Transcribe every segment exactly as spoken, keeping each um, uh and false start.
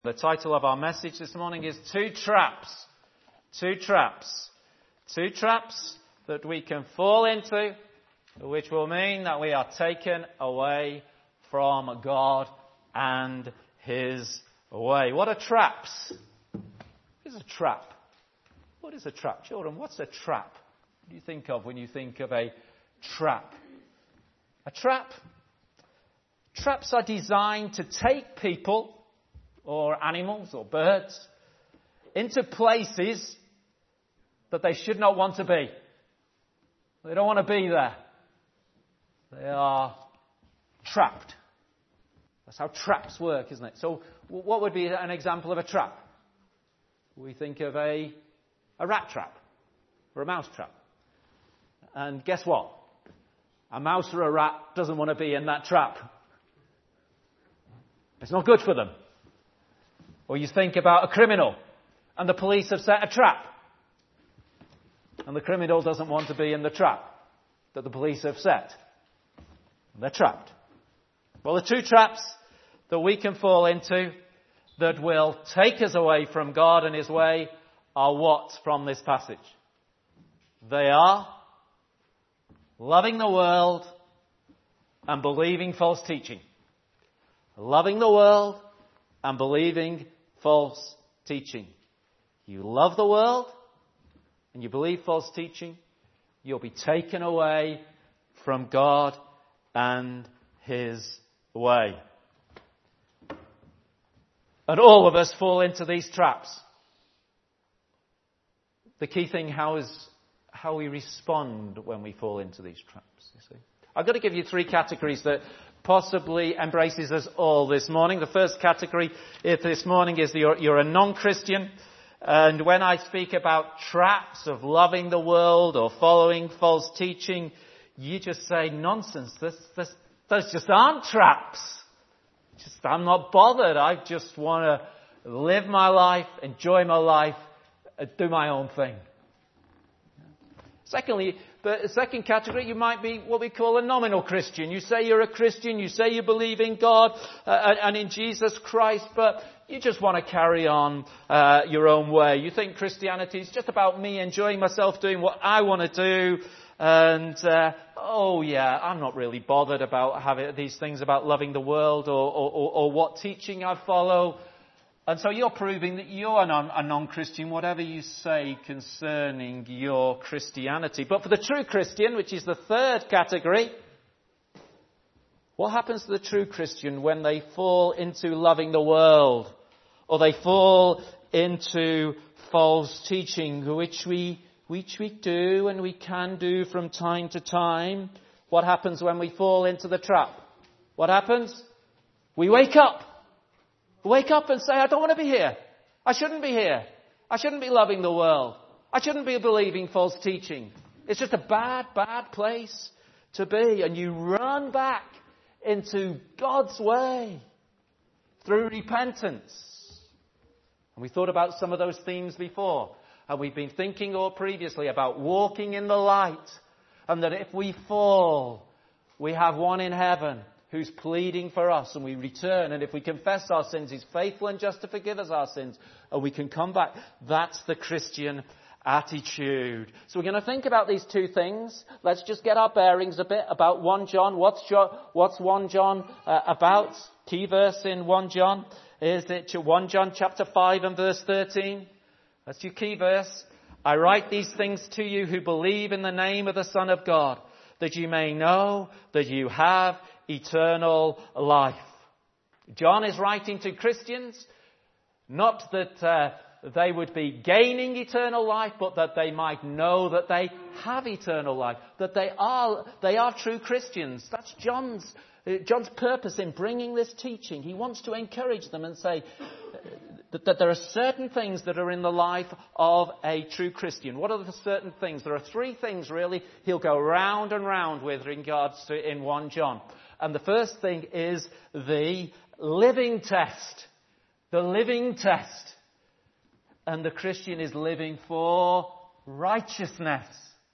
The title of our message this morning is Two Traps. Two traps. Two traps that we can fall into, which will mean that we are taken away from God and His way. What are traps? What is a trap? What is a trap? Children, what's a trap? What do you think of when you think of a trap? A trap? Traps are designed to take people or animals or birds into places that they should not want to be. They don't want to be there. They are trapped. That's how traps work, isn't it? So what would be an example of a trap? We think of a, a rat trap or a mouse trap. And guess what? A mouse or a rat doesn't want to be in that trap. It's not good for them. Or you think about a criminal and the police have set a trap. And the criminal doesn't want to be in the trap that the police have set. They're trapped. Well, the two traps that we can fall into that will take us away from God and His way are what from this passage? They are loving the world and believing false teaching. Loving the world and believing false teaching. You love the world and you believe false teaching, you'll be taken away from God and His way. And all of us fall into these traps. The key thing how is how we respond when we fall into these traps, you see. I've got to give you three categories that possibly embraces us all this morning. The first category this morning is you're, you're a non-Christian. And when I speak about traps of loving the world or following false teaching, you just say, nonsense. This, this, those just aren't traps. Just, I'm not bothered. I just want to live my life, enjoy my life, do my own thing. Secondly, the second category, you might be what we call a nominal Christian. You say you're a Christian, you say you believe in God uh, and in Jesus Christ, but you just want to carry on uh, your own way. You think Christianity is just about me enjoying myself, doing what I want to do. And, uh, oh yeah, I'm not really bothered about having these things about loving the world or, or, or, or what teaching I follow. And so you're proving that you're a, non, a non-Christian, whatever you say concerning your Christianity. But for the true Christian, which is the third category, what happens to the true Christian when they fall into loving the world? Or they fall into false teaching, which we, which we do and we can do from time to time. What happens when we fall into the trap? What happens? We wake up. Wake up and say, I don't want to be here. I shouldn't be here. I shouldn't be loving the world. I shouldn't be believing false teaching. It's just a bad, bad place to be. And you run back into God's way through repentance. And we thought about some of those themes before. And we've been thinking or previously about walking in the light. And that if we fall, we have one in heaven who's pleading for us, and we return. And if we confess our sins, He's faithful and just to forgive us our sins, and we can come back. That's the Christian attitude. So we're going to think about these two things. Let's just get our bearings a bit about First John. What's, jo- what's First John uh, about? Key verse in First John. Is it First John chapter five and verse thirteen? That's your key verse. I write these things to you who believe in the name of the Son of God, that you may know that you have eternal life. John is writing to Christians, not that uh, they would be gaining eternal life, but that they might know that they have eternal life, that they are they are true Christians. That's John's uh, John's purpose in bringing this teaching. He wants to encourage them and say that, that there are certain things that are in the life of a true Christian. What are the certain things? There are three things really he'll go round and round with in regards to in First John. And the first thing is the living test. The living test. And the Christian is living for righteousness.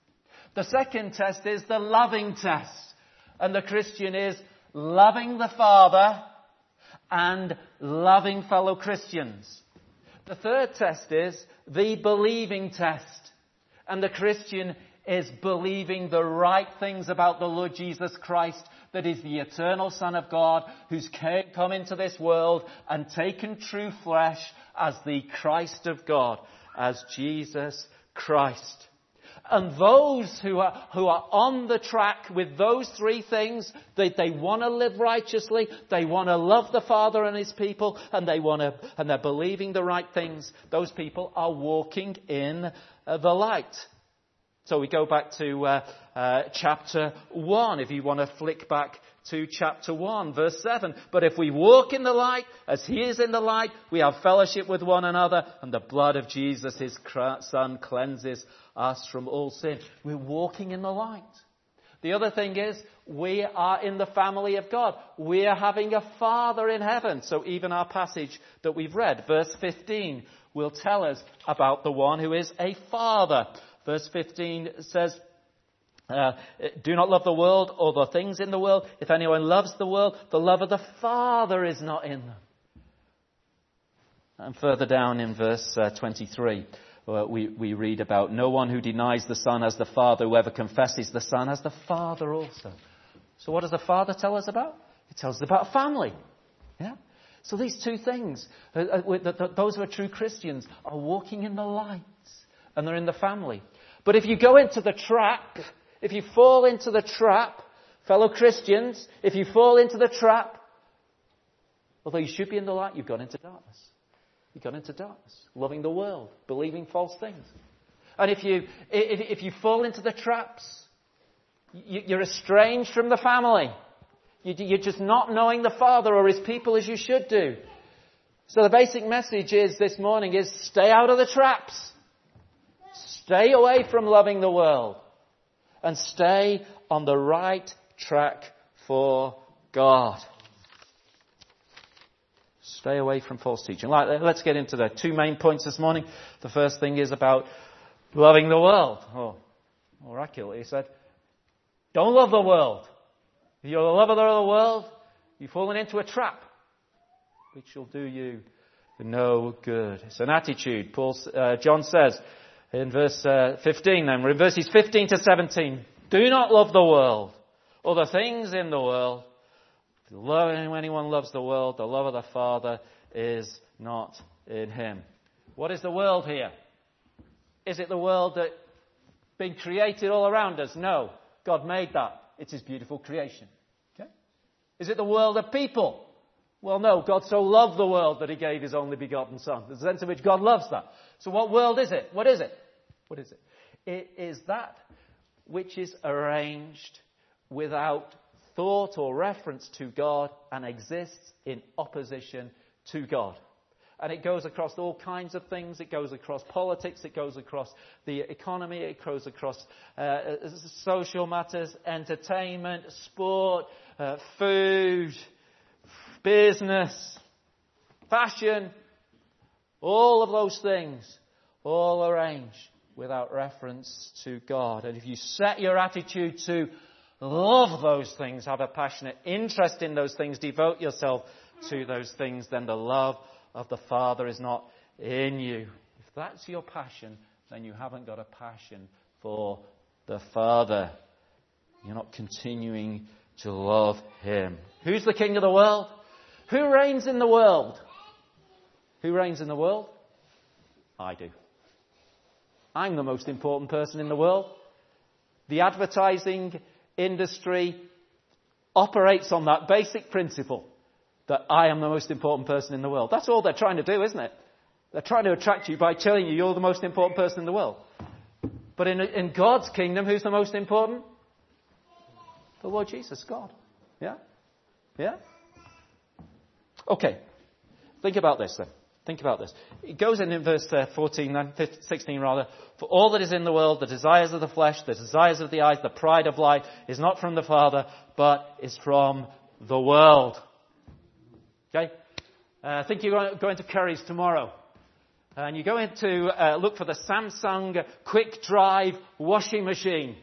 The second test is the loving test. And the Christian is loving the Father and loving fellow Christians. The third test is the believing test. And the Christian is believing the right things about the Lord Jesus Christ, that is the eternal Son of God, who's come into this world and taken true flesh as the Christ of God, as Jesus Christ. And those who are, who are on the track with those three things, they, they want to live righteously, they want to love the Father and His people, and they want to, and they're believing the right things. Those people are walking in uh, the light. So we go back to uh, uh, chapter one, if you want to flick back to chapter one, verse seven. But if we walk in the light, as He is in the light, we have fellowship with one another, and the blood of Jesus, His Son, cleanses us from all sin. We're walking in the light. The other thing is, we are in the family of God. We are having a Father in heaven. So even our passage that we've read, verse fifteen, will tell us about the one who is a Father. Verse fifteen says, uh, do not love the world or the things in the world. If anyone loves the world, the love of the Father is not in them. And further down in verse uh, twenty-three, uh, we, we read about no one who denies the Son has the Father. Whoever confesses the Son has the Father also. So what does the Father tell us about? It tells us about family. Yeah. So these two things, uh, uh, those who are true Christians are walking in the light, and they're in the family. But if you go into the trap, if you fall into the trap, fellow Christians, if you fall into the trap, although you should be in the light, you've gone into darkness. You've gone into darkness, loving the world, believing false things. And if you if, if you fall into the traps, you, you're estranged from the family. You, you're just not knowing the Father or His people as you should do. So the basic message is this morning is stay out of the traps. Stay away from loving the world and stay on the right track for God. Stay away from false teaching. Let's get into the two main points this morning. The first thing is about loving the world. Oh, oracular. He said, don't love the world. If you're a lover of the world, you've fallen into a trap, which will do you no good. It's an attitude. Paul, uh, John says, in verse uh, fifteen then, we're in verses fifteen to seventeen. Do not love the world or the things in the world. If anyone loves the world, the love of the Father is not in him. What is the world here? Is it the world that's been created all around us? No. God made that. It's His beautiful creation. Okay? Is it the world of people? Well, no. God so loved the world that He gave His only begotten Son. There's a sense in which God loves that. So what world is it? What is it? What is it? It is that which is arranged without thought or reference to God and exists in opposition to God. And it goes across all kinds of things. It goes across politics. It goes across the economy. It goes across uh, social matters, entertainment, sport, uh, food, business, fashion. All of those things, all arranged without reference to God. And if you set your attitude to love those things, have a passionate interest in those things, devote yourself to those things, then the love of the Father is not in you. If that's your passion, then you haven't got a passion for the Father. You're not continuing to love Him. Who's the king of the world? Who reigns in the world? Who reigns in the world? I do. I'm the most important person in the world. The advertising industry operates on that basic principle that I am the most important person in the world. That's all they're trying to do, isn't it? They're trying to attract you by telling you you're the most important person in the world. But in, in God's kingdom, who's the most important? The Lord Jesus, God. Yeah? Yeah? Okay. Think about this then. Think about this. It goes in in verse uh, fourteen, sixteen rather. For all that is in the world, the desires of the flesh, the desires of the eyes, the pride of life, is not from the Father, but is from the world. Okay? Uh, I think you're going to Curry's tomorrow. And you're going to uh, look for the Samsung Quick Drive washing machine.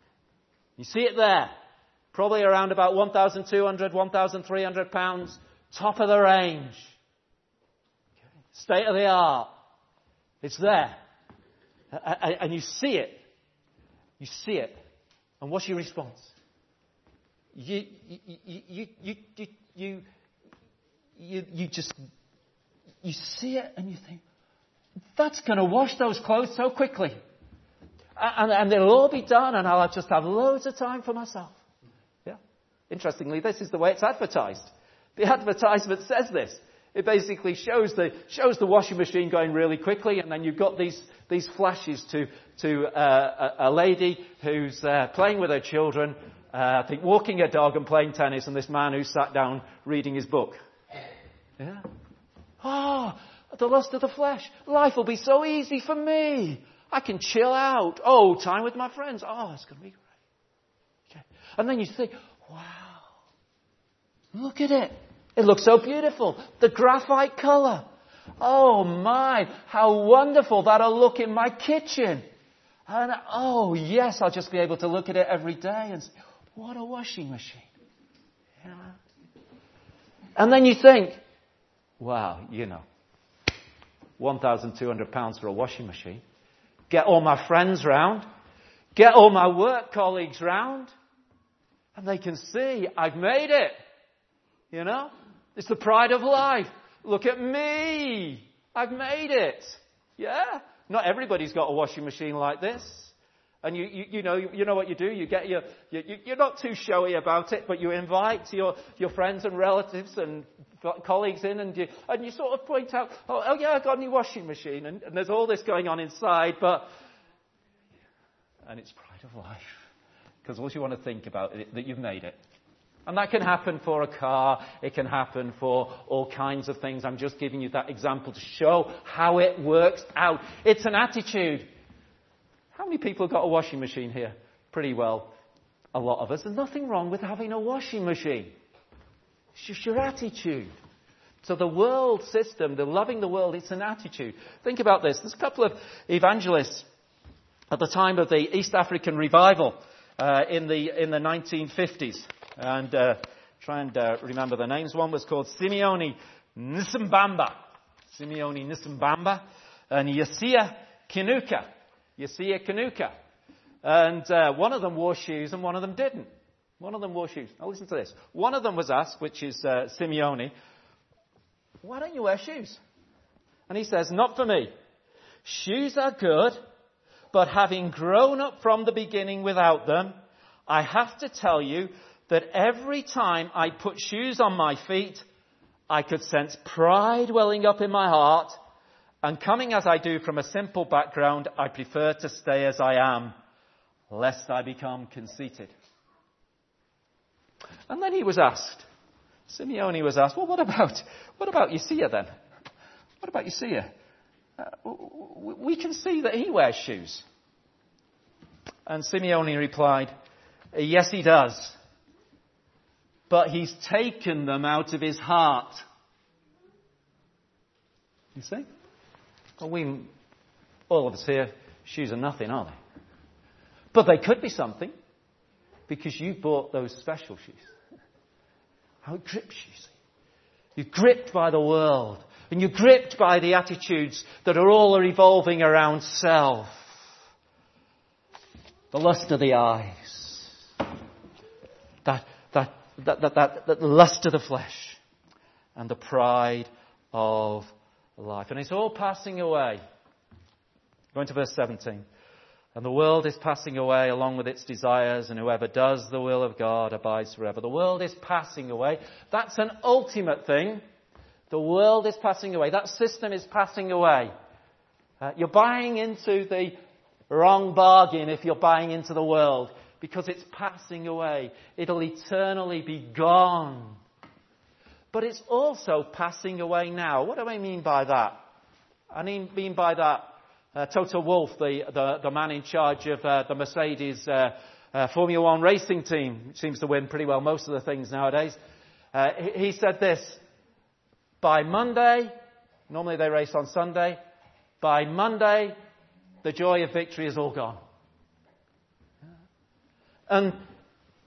You see it there. Probably around about one thousand two hundred, one thousand three hundred pounds. top of the range, okay. State of the art. It's there. And you see it. You see it. And what's your response? You, you, you, you, you, you, you, you just, you see it and you think, that's going to wash those clothes so quickly. And, and it'll all be done and I'll just have loads of time for myself. Yeah. Interestingly, this is the way it's advertised. The advertisement says this. It basically shows the shows the washing machine going really quickly, and then you've got these these flashes to to uh, a, a lady who's uh, playing with her children, uh, I think walking a dog and playing tennis, and this man who's sat down reading his book. Yeah. Oh, the lust of the flesh. Life will be so easy for me. I can chill out. Oh, time with my friends. Oh, it's going to be great. Okay. And then you think, wow, look at it. It looks so beautiful. The graphite colour. Oh my, how wonderful that'll look in my kitchen. And oh yes, I'll just be able to look at it every day and say, what a washing machine. Yeah. And then you think, wow, you know, one thousand two hundred pounds for a washing machine. Get all my friends round. Get all my work colleagues round. And they can see I've made it. You know? It's the pride of life. Look at me. I've made it. Yeah? Not everybody's got a washing machine like this. And you, you, you know, you know what you do? You get your, you, you're not too showy about it, but you invite your, your friends and relatives and colleagues in and you, and you sort of point out, oh, oh yeah, I got a new washing machine. And, and there's all this going on inside, but, and it's pride of life. Because all you want to think about is that you've made it. And that can happen for a car. It can happen for all kinds of things. I'm just giving you that example to show how it works out. It's an attitude. How many people have got a washing machine here? Pretty well, a lot of us. There's nothing wrong with having a washing machine. It's just your attitude. So the world system, the loving the world, it's an attitude. Think about this. There's a couple of evangelists at the time of the East African revival uh, in the in the nineteen fifties. And uh, try and uh, remember the names. One was called Simeone Nsimbamba. Simeone Nsimbamba. And Yesiya Kinuka. Yesiya Kinuka. And uh, one of them wore shoes and one of them didn't. One of them wore shoes. Now listen to this. One of them was asked, which is uh, Simeone, why don't you wear shoes? And he says, not for me. Shoes are good, but having grown up from the beginning without them, I have to tell you that every time I put shoes on my feet, I could sense pride welling up in my heart. And coming as I do from a simple background, I prefer to stay as I am, lest I become conceited. And then he was asked, Simeone was asked, well, what about, what about Yesiya then? What about Yesiya? Uh, we can see that he wears shoes. And Simeone replied, yes, he does. But he's taken them out of his heart. You see? Well, we, all of us here, shoes are nothing, are they? But they could be something, because you bought those special shoes. How it grips you, see. You're gripped by the world, and you're gripped by the attitudes that are all revolving around self. The lust of the eyes. That That, that, that, that, that lust of the flesh and the pride of life. And it's all passing away. Going to verse seventeen. And the world is passing away along with its desires, and whoever does the will of God abides forever. The world is passing away. That's an ultimate thing. The world is passing away. That system is passing away. Uh, you're buying into the wrong bargain if you're buying into the world. Because it's passing away. It'll eternally be gone. But it's also passing away now. What do I mean by that? I mean, mean by that, uh, Toto Wolff, the, the, the man in charge of uh, the Mercedes uh, uh, Formula One racing team, which seems to win pretty well most of the things nowadays, uh, he, he said this, by Monday, normally they race on Sunday, by Monday, the joy of victory is all gone. And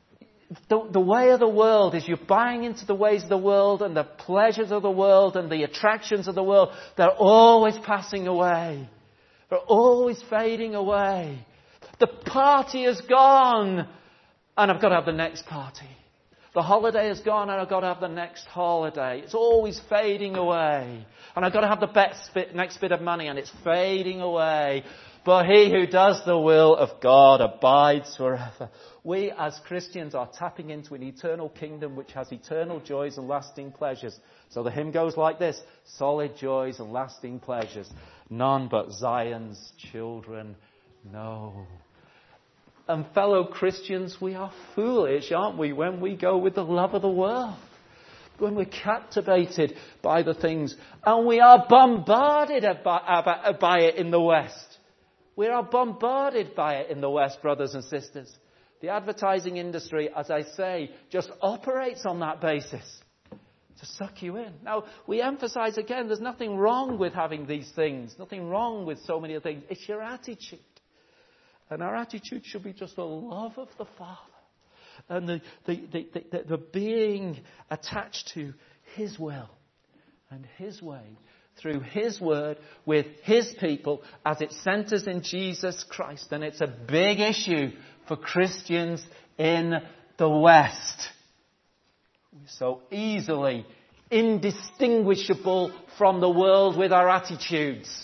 the, the way of the world is you're buying into the ways of the world and the pleasures of the world and the attractions of the world. They're always passing away. They're always fading away. The party is gone, and I've got to have the next party. The holiday is gone, and I've got to have the next holiday. It's always fading away. And I've got to have the best bit, next bit of money, and it's fading away. But he who does the will of God abides forever. We as Christians are tapping into an eternal kingdom which has eternal joys and lasting pleasures. So the hymn goes like this: solid joys and lasting pleasures, none but Zion's children know. And fellow Christians, we are foolish, aren't we, when we go with the love of the world, when we're captivated by the things, and we are bombarded by, by it in the West. We are bombarded by it in the West, brothers and sisters. The advertising industry, as I say, just operates on that basis to suck you in. Now, we emphasize again, there's nothing wrong with having these things, nothing wrong with so many things. It's your attitude. And our attitude should be just the love of the Father and the, the, the, the, the being attached to His will and His way through His word with His people as it centers in Jesus Christ. And it's a big issue for Christians in the West. We're so easily indistinguishable from the world with our attitudes.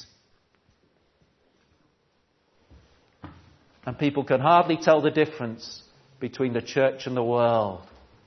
And people can hardly tell the difference between the church and the world.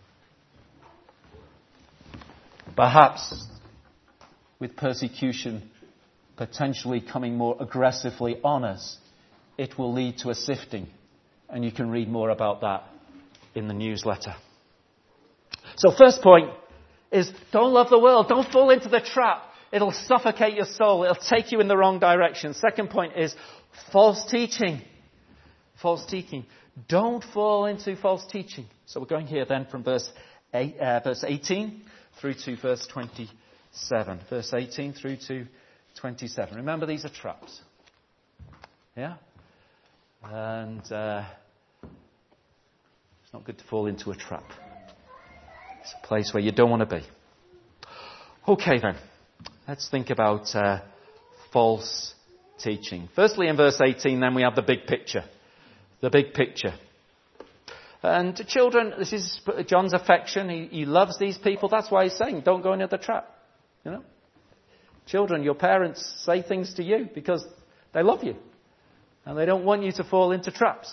Perhaps with persecution potentially coming more aggressively on us, it will lead to a sifting. And you can read more about that in the newsletter. So first point is, don't love the world. Don't fall into the trap. It'll suffocate your soul. It'll take you in the wrong direction. Second point is false teaching. False teaching. Don't fall into false teaching. So we're going here then from verse eight, uh, verse eighteen through to verse twenty-seven. Verse eighteen through to twenty-seven. Remember, these are traps. Yeah? And uh, it's not good to fall into a trap. It's a place where you don't want to be. Okay then. Let's think about uh, false teaching. Firstly, in verse eighteen, then we have the big picture. The big picture. And to children, this is John's affection. He, he loves these people. That's why he's saying, don't go into the trap. You know? Children, your parents say things to you because they love you. And they don't want you to fall into traps.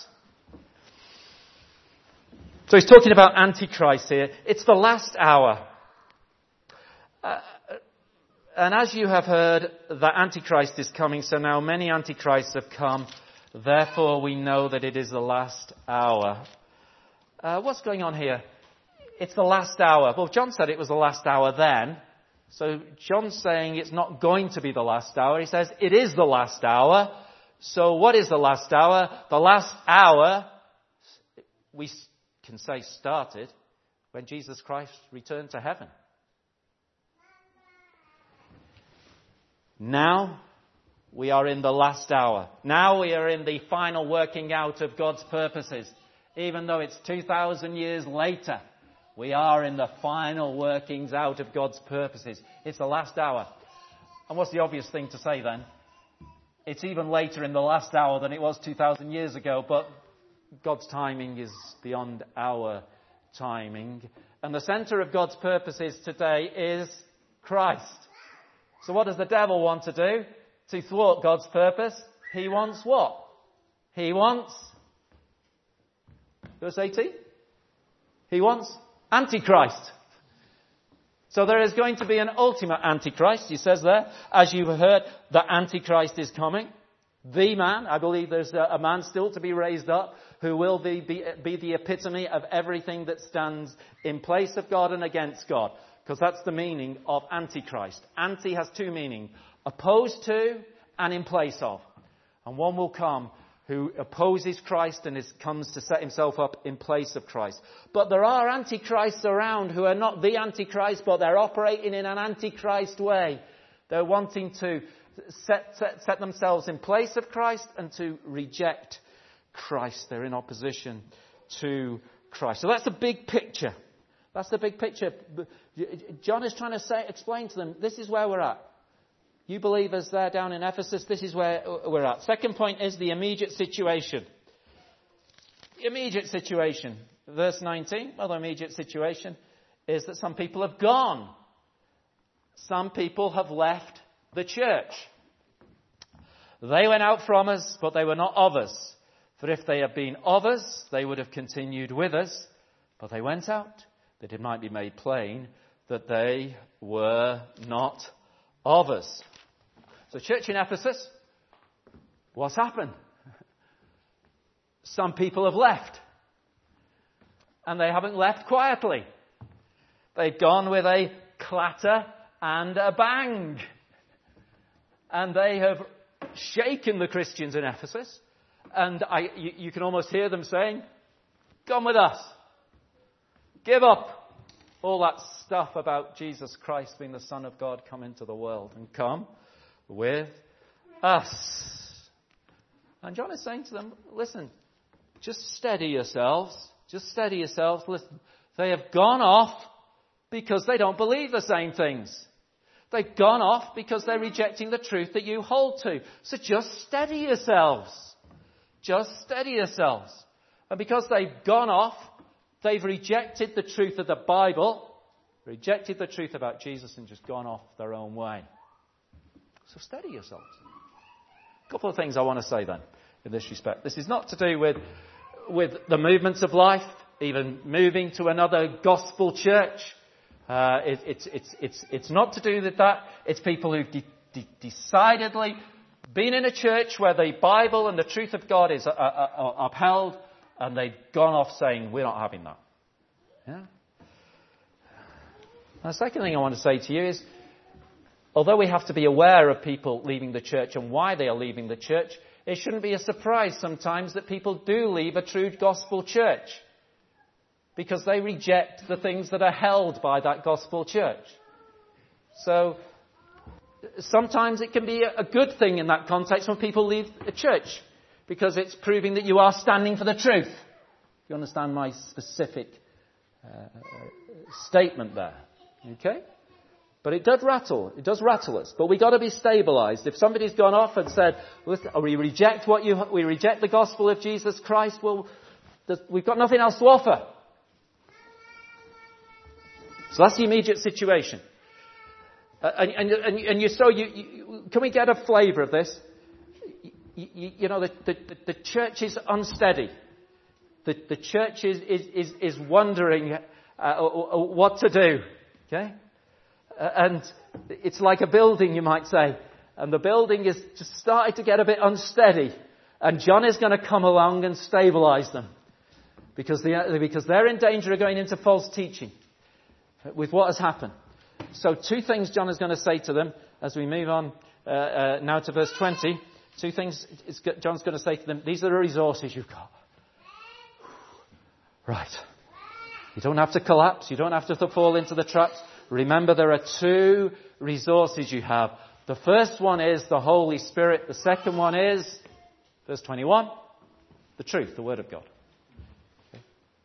So he's talking about Antichrist here. It's the last hour. Uh, and as you have heard, the Antichrist is coming. So now many Antichrists have come. Therefore, we know that it is the last hour. Uh, what's going on here? It's the last hour. Well, John said it was the last hour then. So John's saying it's not going to be the last hour. He says it is the last hour. So what is the last hour? The last hour, we can say, started when Jesus Christ returned to heaven. Now, we are in the last hour. Now we are in the final working out of God's purposes. Even though it's two thousand years later, we are in the final workings out of God's purposes. It's the last hour. And what's the obvious thing to say then? It's even later in the last hour than it was two thousand years ago, but God's timing is beyond our timing. And the center of God's purposes today is Christ. So what does the devil want to do? To thwart God's purpose, he wants what? He wants, verse eighteen, he wants Antichrist. So there is going to be an ultimate Antichrist, he says there. As you heard, the Antichrist is coming. The man, I believe there's a man still to be raised up who will be, be, be the epitome of everything that stands in place of God and against God. Because that's the meaning of Antichrist. Anti has two meanings. Opposed to and in place of. And one will come who opposes Christ and is, comes to set himself up in place of Christ. But there are antichrists around who are not the Antichrist, but they're operating in an Antichrist way. They're wanting to set, set, set themselves in place of Christ and to reject Christ. They're in opposition to Christ. So that's the big picture. That's the big picture. John is trying to say, explain to them, this is where we're at. You believers there down in Ephesus, this is where we're at. Second point is the immediate situation. The immediate situation. Verse nineteen, well, the immediate situation is that some people have gone. Some people have left the church. They went out from us, but they were not of us. For if they had been of us, they would have continued with us. But they went out, that it might be made plain that they were not of us. So church in Ephesus, what's happened? Some people have left. And they haven't left quietly. They've gone with a clatter and a bang. And they have shaken the Christians in Ephesus. And I, you, you can almost hear them saying, come with us. Give up all that stuff about Jesus Christ being the Son of God, come into the world and come with us. And John is saying to them, listen, just steady yourselves. Just steady yourselves. Listen, they have gone off because they don't believe the same things. They've gone off because they're rejecting the truth that you hold to. So just steady yourselves. Just steady yourselves. And because they've gone off, they've rejected the truth of the Bible, rejected the truth about Jesus and just gone off their own way. So steady yourselves. A couple of things I want to say then in this respect. This is not to do with, with the movements of life, even moving to another gospel church. Uh, it, it's, it's, it's, it's not to do with that. It's people who've de- de- decidedly been in a church where the Bible and the truth of God is uh, uh, upheld, and they've gone off saying, we're not having that. Yeah? And the second thing I want to say to you is, although we have to be aware of people leaving the church and why they are leaving the church, it shouldn't be a surprise sometimes that people do leave a true gospel church because they reject the things that are held by that gospel church. So sometimes it can be a good thing in that context when people leave a church because it's proving that you are standing for the truth. You understand my specific uh, statement there? Okay? But it does rattle. It does rattle us. But we've got to be stabilized. If somebody's gone off and said, we reject what you, we reject the gospel of Jesus Christ, well, we've got nothing else to offer. So that's the immediate situation. Uh, and, and, and, and you, so you, you, can we get a flavour of this? You, you, you know, the, the, the church is unsteady. The, the church is, is, is, is wondering uh, what to do. Okay? Uh, and it's like a building, you might say. And the building is just starting to get a bit unsteady. And John is going to come along and stabilise them. Because, they, because they're in danger of going into false teaching with what has happened. So two things John is going to say to them as we move on uh, uh, now to verse twenty. Two things John's going to say to them. These are the resources you've got. Right. You don't have to collapse. You don't have to fall into the traps. Remember, there are two resources you have. The first one is the Holy Spirit. The second one is, verse twenty-one, the truth, the Word of God. Okay.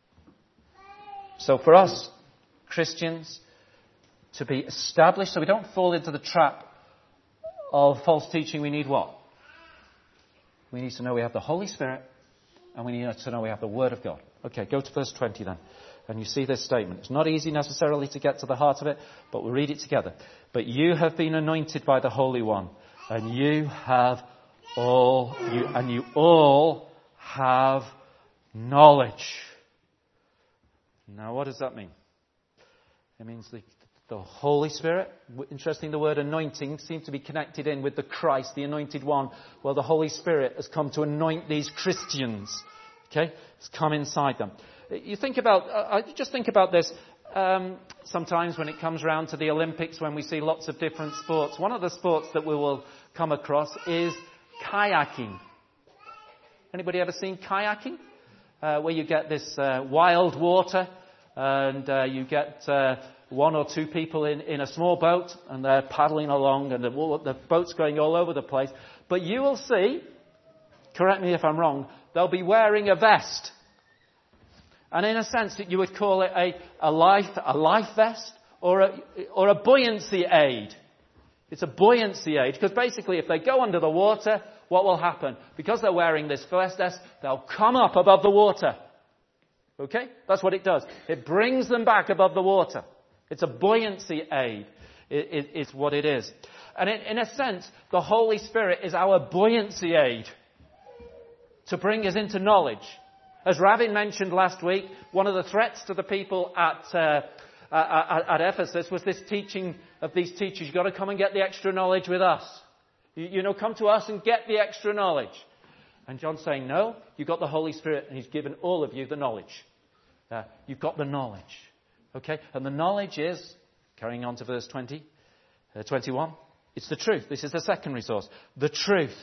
So for us, Christians, to be established, so we don't fall into the trap of false teaching, we need what? We need to know we have the Holy Spirit, and we need to know we have the Word of God. Okay, go to verse twenty then. And you see this statement. It's not easy necessarily to get to the heart of it, but we'll read it together. But you have been anointed by the Holy One, and you have all, you, and you all have knowledge. Now, what does that mean? It means the, the Holy Spirit. Interesting, the word anointing seems to be connected in with the Christ, the anointed one. Well, the Holy Spirit has come to anoint these Christians. Okay? It's come inside them. You think about, I just think about this, um, sometimes when it comes around to the Olympics, when we see lots of different sports. One of the sports that we will come across is kayaking. Anybody ever seen kayaking? Uh, where you get this uh, wild water and uh, you get uh, one or two people in, in a small boat and they're paddling along and the, the boat's going all over the place. But you will see, correct me if I'm wrong, they'll be wearing a vest. And in a sense, you would call it a, a life, a life vest or a, or a buoyancy aid. It's a buoyancy aid because basically if they go under the water, what will happen? Because they're wearing this vest, they'll come up above the water. Okay? That's what it does. It brings them back above the water. It's a buoyancy aid. It, it, it's what it is. And in, in a sense, the Holy Spirit is our buoyancy aid to bring us into knowledge. As Ravin mentioned last week, one of the threats to the people at, uh, at, at Ephesus was this teaching of these teachers. You've got to come and get the extra knowledge with us. You, you know, come to us and get the extra knowledge. And John's saying, no, you've got the Holy Spirit and he's given all of you the knowledge. Uh, you've got the knowledge. Okay? And the knowledge is, carrying on to verse twenty, uh, twenty-one, it's the truth. This is the second resource. The truth.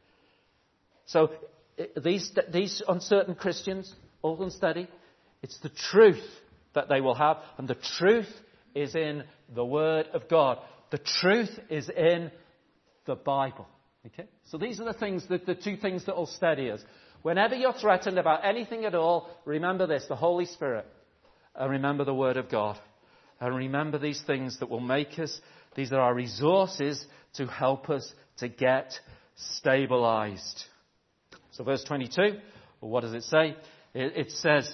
So these, these uncertain Christians, old and steady, it's the truth that they will have. And the truth is in the Word of God. The truth is in the Bible. Okay? So these are the things, that, the two things that will steady us. Whenever you're threatened about anything at all, remember this, the Holy Spirit. And remember the Word of God. And remember these things that will make us, these are our resources to help us to get stabilized. So verse twenty-two, well, what does it say? It, it says,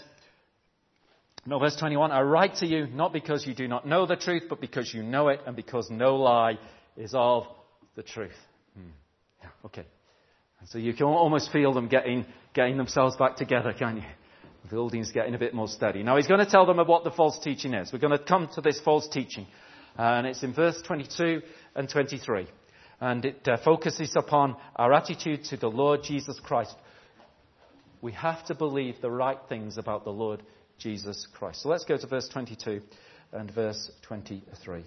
no, verse twenty-one, I write to you not because you do not know the truth, but because you know it, and because no lie is of the truth. Hmm. Yeah, okay. And so you can almost feel them getting getting themselves back together, can't you? The building's getting a bit more steady. Now he's going to tell them about what the false teaching is. We're going to come to this false teaching. And it's in verse twenty-two and twenty-three. And it uh, focuses upon our attitude to the Lord Jesus Christ. We have to believe the right things about the Lord Jesus Christ. So let's go to verse twenty-two and verse twenty-three.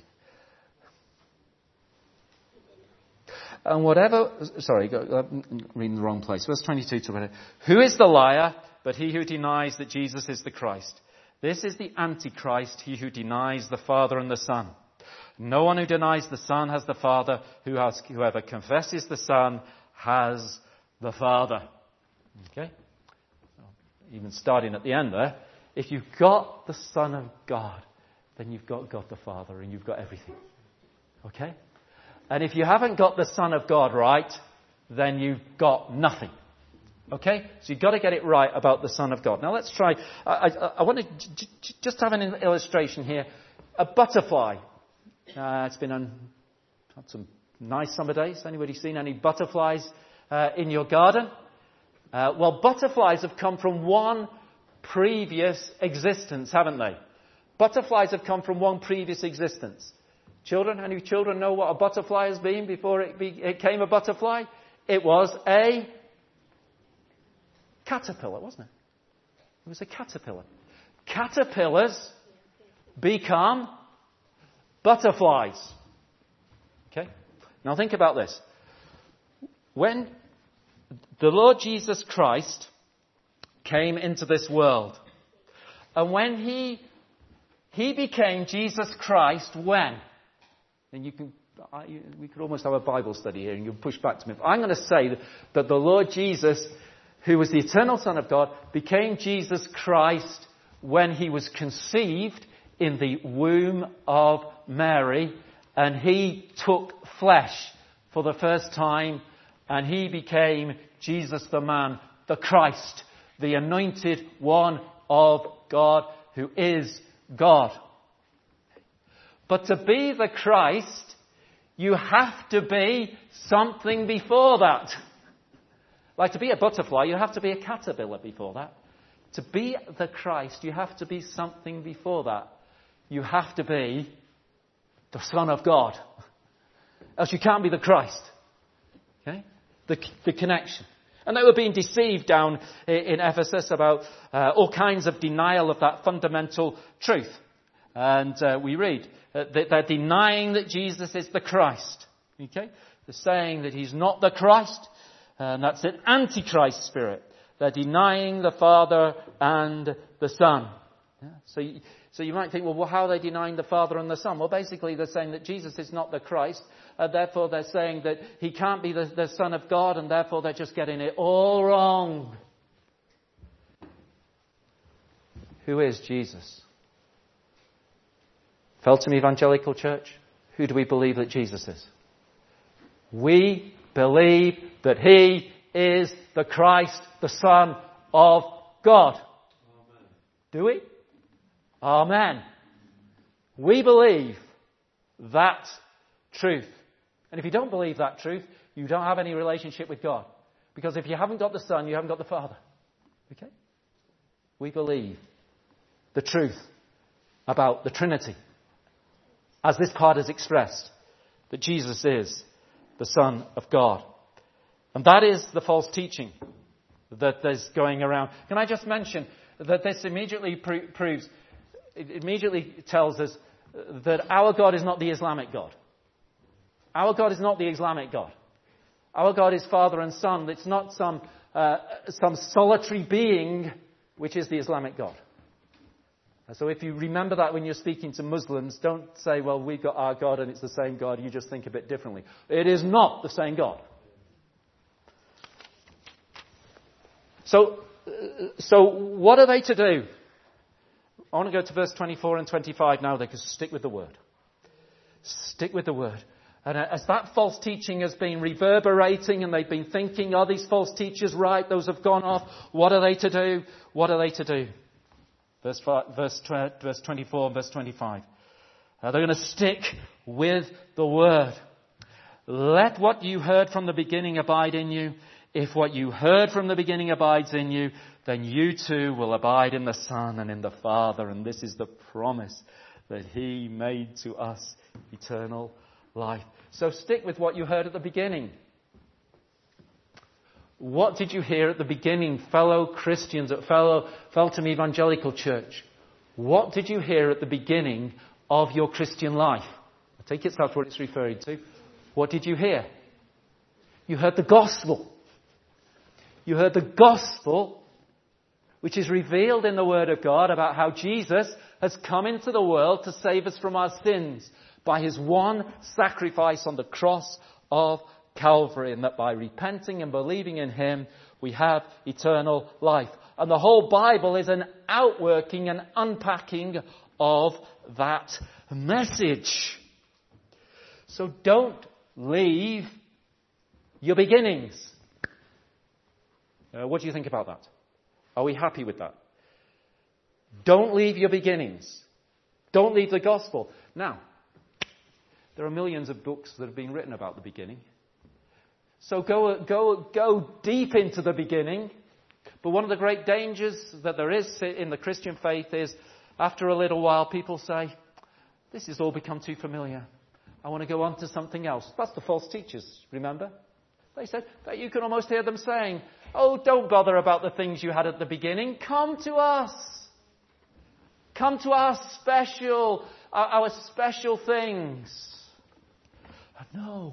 And whatever, sorry, I'm reading the wrong place. Verse twenty-two to twenty. Who is the liar but he who denies that Jesus is the Christ? This is the Antichrist, he who denies the Father and the Son. No one who denies the Son has the Father. Who has, whoever confesses the Son has the Father. Okay? Even starting at the end there. If you've got the Son of God, then you've got God the Father and you've got everything. Okay? And if you haven't got the Son of God right, then you've got nothing. Okay? So you've got to get it right about the Son of God. Now let's try. I, I, I want to j- j- just have an illustration here. A butterfly. Uh, it's been on had some nice summer days. Anybody seen any butterflies uh, in your garden? Uh, well, butterflies have come from one previous existence, haven't they? Butterflies have come from one previous existence. Children, any children know what a butterfly has been before it, be, it came a butterfly? It was a caterpillar, wasn't it? It was a caterpillar. Caterpillars become butterflies. Okay? Now think about this. When the Lord Jesus Christ came into this world, and when he he became Jesus Christ, when? And you can, I, we could almost have a Bible study here, and you can push back to me. I'm going to say that, that the Lord Jesus, who was the eternal Son of God, became Jesus Christ when he was conceived in the womb of Mary, and he took flesh for the first time, and he became Jesus the man, the Christ, the anointed one of God, who is God. But to be the Christ, you have to be something before that. Like to be a butterfly, you have to be a caterpillar before that. To be the Christ, you have to be something before that. You have to be the Son of God. Else you can't be the Christ. Okay? The, the connection. And they were being deceived down in Ephesus about uh, all kinds of denial of that fundamental truth. And uh, we read uh, that they're denying that Jesus is the Christ. Okay? They're saying that he's not the Christ. And that's an Antichrist spirit. They're denying the Father and the Son. Yeah? So, you, so you might think, well, how are they denying the Father and the Son? Well, basically they're saying that Jesus is not the Christ. Uh, therefore they're saying that he can't be the, the Son of God, and therefore they're just getting it all wrong. Who is Jesus? Feltham Evangelical Church, who do we believe that Jesus is? We believe that He is the Christ, the Son of God. Amen. Do we? Amen. We believe that truth. And if you don't believe that truth, you don't have any relationship with God. Because if you haven't got the Son, you haven't got the Father. Okay? We believe the truth about the Trinity, as this part is expressed, that Jesus is the Son of God. And that is the false teaching that is going around. Can I just mention that this immediately pro- proves, it immediately tells us that our God is not the Islamic God. Our God is not the Islamic God. Our God is Father and Son. It's not some uh, some solitary being, which is the Islamic God. So if you remember that when you're speaking to Muslims, don't say, well, we've got our God and it's the same God. You just think a bit differently. It is not the same God. So, so what are they to do? I want to go to verse twenty-four and twenty-five now. They can stick with the word. Stick with the word. And as that false teaching has been reverberating and they've been thinking, are these false teachers right? Those have gone off. What are they to do? What are they to do? Verse, five, verse, verse twenty-four and verse twenty-five. Uh, they're going to stick with the word. Let what you heard from the beginning abide in you. If what you heard from the beginning abides in you, then you too will abide in the Son and in the Father. And this is the promise that He made to us, eternal life. So stick with what you heard at the beginning. What did you hear at the beginning, fellow Christians at fellow Feltham Evangelical Church? What did you hear at the beginning of your Christian life? I take it that's what it's referring to. What did you hear? You heard the gospel. You heard the gospel, which is revealed in the Word of God about how Jesus has come into the world to save us from our sins by His one sacrifice on the cross of Calvary, and that by repenting and believing in Him, we have eternal life. And the whole Bible is an outworking and unpacking of that message. So don't leave your beginnings. Uh, what do you think about that? Are we happy with that? Don't leave your beginnings. Don't leave the gospel. Now, there are millions of books that have been written about the beginning. So go, go, go deep into the beginning. But one of the great dangers that there is in the Christian faith is, after a little while, people say, this has all become too familiar. I want to go on to something else. That's the false teachers, remember? They said that you can almost hear them saying, oh, don't bother about the things you had at the beginning. Come to us. Come to our special, our, our special things. No.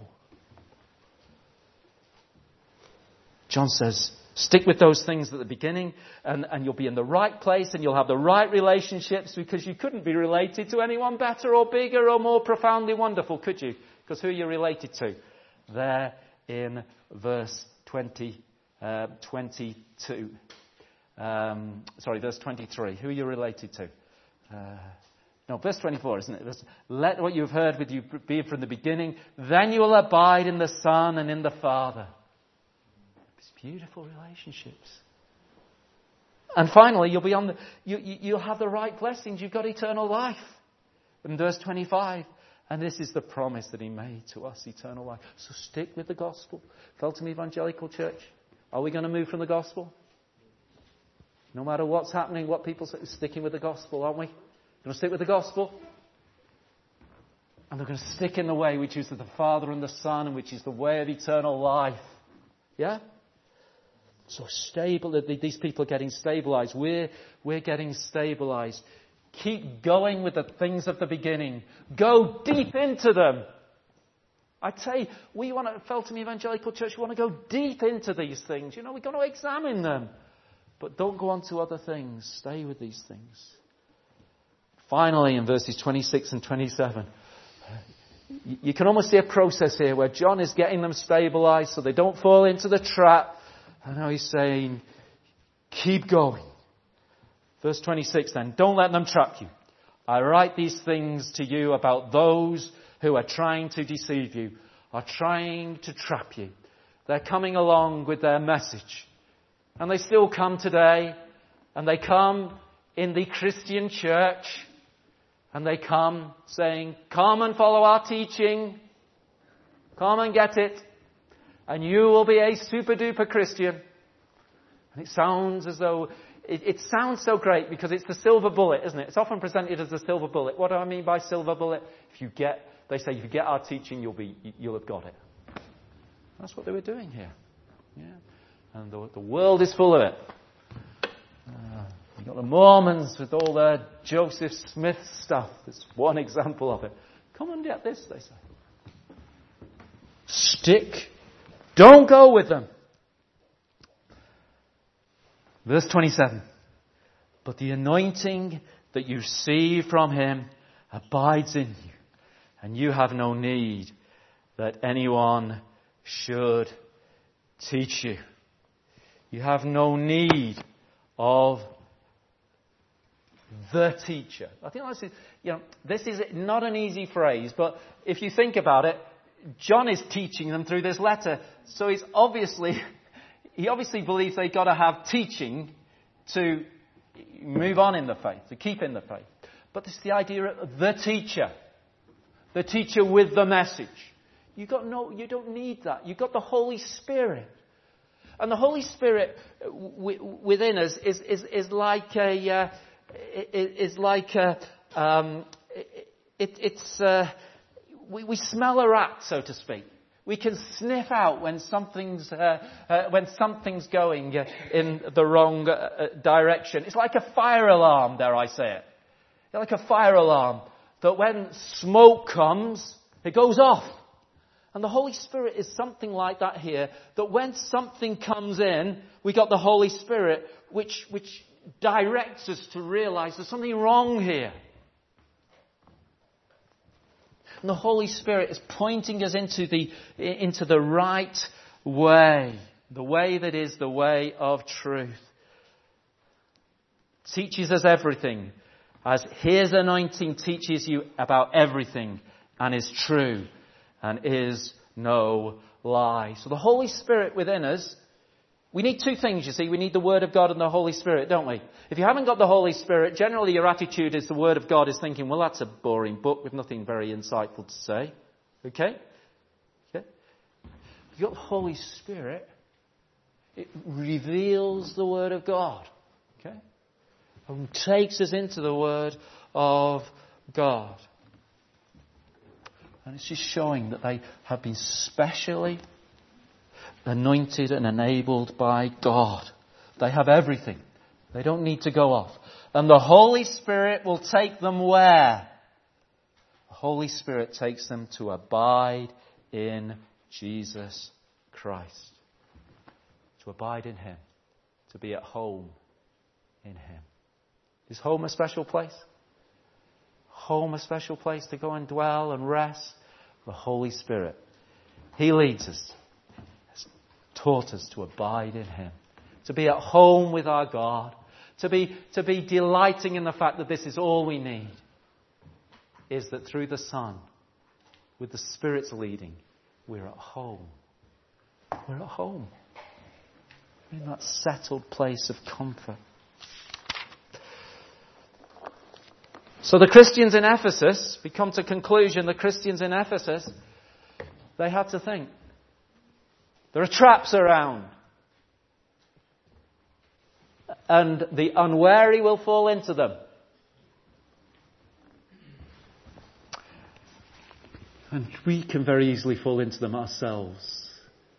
John says, stick with those things at the beginning and, and you'll be in the right place and you'll have the right relationships, because you couldn't be related to anyone better or bigger or more profoundly wonderful, could you? Because who are you related to? There in verse twenty, uh, twenty-two. Um, sorry, verse twenty-three. Who are you related to? Uh, no, verse twenty-four, isn't it? Verse, let what you've heard with you be from the beginning. Then you will abide in the Son and in the Father. It's beautiful relationships. And finally, you'll be on the, you, you, you'll have the right blessings. You've got eternal life. In verse twenty-five. And this is the promise that He made to us, eternal life. So stick with the gospel. Feltham Evangelical Church, are we going to move from the gospel? No matter what's happening, what people say, sticking with the gospel, aren't we? Going to stick with the gospel? And we're going to stick in the way which is of the Father and the Son, and which is the way of eternal life. Yeah? So stable, these people are getting stabilized. We're, we're getting stabilized. Keep going with the things of the beginning. Go deep into them. I tell you, we want to, Feltham Evangelical Church, we want to go deep into these things. You know, we've got to examine them. But don't go on to other things. Stay with these things. Finally, in verses twenty-six and twenty-seven, you can almost see a process here where John is getting them stabilized so they don't fall into the trap. And now he's saying, keep going. Verse twenty-six then, don't let them trap you. I write these things to you about those who are trying to deceive you, are trying to trap you. They're coming along with their message. And they still come today, and they come in the Christian church, and they come saying, come and follow our teaching, come and get it, and you will be a super duper Christian. And it sounds as though, it, it sounds so great because it's the silver bullet, isn't it? It's often presented as the silver bullet. What do I mean by silver bullet? If you get, they say, if you get our teaching, you'll be, you'll have got it. That's what they were doing here. Yeah. And the, the world is full of it. Uh, you've got the Mormons with all their Joseph Smith stuff. That's one example of it. Come and get this, they say. Stick. Don't go with them. Verse twenty-seven. But the anointing that you receive from him abides in you, and you have no need that anyone should teach you. You have no need of the teacher. I think that's, you know, this is not an easy phrase, but if you think about it, John is teaching them through this letter. So he's obviously, he obviously believes they've got to have teaching to move on in the faith, to keep in the faith. But it's the idea of the teacher. The teacher with the message. You got no, you don't need that. You've got the Holy Spirit. And the Holy Spirit w- within us is, is, is like a, uh, is like a, um, it, it's, uh, we, we smell a rat, so to speak. We can sniff out when something's, uh, uh, when something's going uh, in the wrong uh, direction. It's like a fire alarm, dare I say it. It's like a fire alarm that when smoke comes, it goes off. And the Holy Spirit is something like that here, that when something comes in, we got the Holy Spirit, which, which directs us to realize there's something wrong here. And the Holy Spirit is pointing us into the, into the right way, the way that is the way of truth. Teaches us everything, as his anointing teaches you about everything and is true. And is no lie. So the Holy Spirit within us, we need two things, you see. We need the Word of God and the Holy Spirit, don't we? If you haven't got the Holy Spirit, generally your attitude is the Word of God is thinking, well, that's a boring book with nothing very insightful to say. Okay? Okay? If you've got the Holy Spirit, it reveals the Word of God. Okay? And takes us into the Word of God. And it's just showing that they have been specially anointed and enabled by God. They have everything. They don't need to go off. And the Holy Spirit will take them where? The Holy Spirit takes them to abide in Jesus Christ. To abide in him. To be at home in him. Is home a special place? Home a special place to go and dwell and rest? The Holy Spirit. He leads us. Has taught us to abide in him. To be at home with our God. To be, to be delighting in the fact that this is all we need. Is that through the Son, with the Spirit's leading, we're at home. We're at home. In that settled place of comfort. So the Christians in Ephesus, we come to conclusion, the Christians in Ephesus, they had to think. There are traps around. And the unwary will fall into them. And we can very easily fall into them ourselves.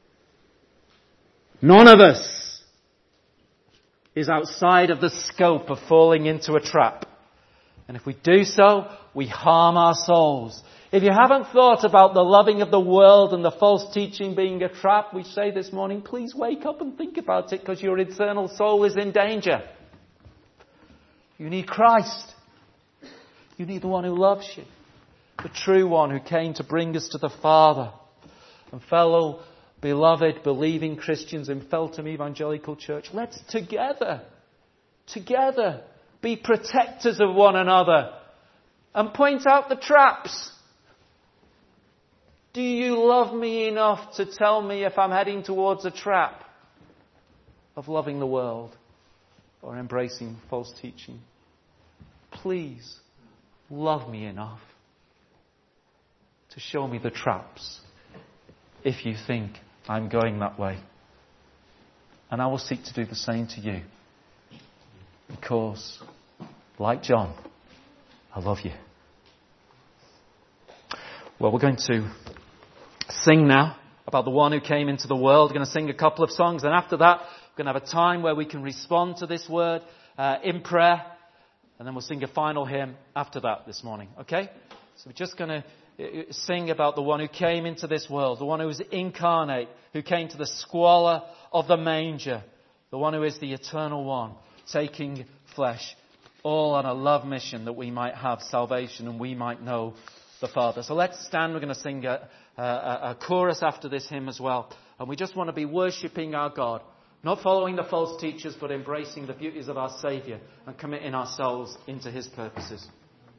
None of us is outside of the scope of falling into a trap. And if we do so, we harm our souls. If you haven't thought about the loving of the world and the false teaching being a trap, we say this morning, please wake up and think about it, because your eternal soul is in danger. You need Christ. You need the one who loves you. The true one who came to bring us to the Father. And fellow beloved believing Christians in Feltham Evangelical Church, let's together, together Be protectors of one another. And point out the traps. Do you love me enough to tell me if I'm heading towards a trap of loving the world or embracing false teaching? Please love me enough to show me the traps if you think I'm going that way. And I will seek to do the same to you. Because, like John, I love you. Well, we're going to sing now about the one who came into the world. We're going to sing a couple of songs. And after that, we're going to have a time where we can respond to this word uh, in prayer. And then we'll sing a final hymn after that this morning. Okay? So we're just going to sing about the one who came into this world. The one who was incarnate. Who came to the squalor of the manger. The one who is the eternal one. Taking flesh. All on a love mission that we might have salvation and we might know the Father. So let's stand. We're going to sing a, a, a chorus after this hymn as well. And we just want to be worshipping our God. Not following the false teachers, but embracing the beauties of our Saviour and committing ourselves into His purposes.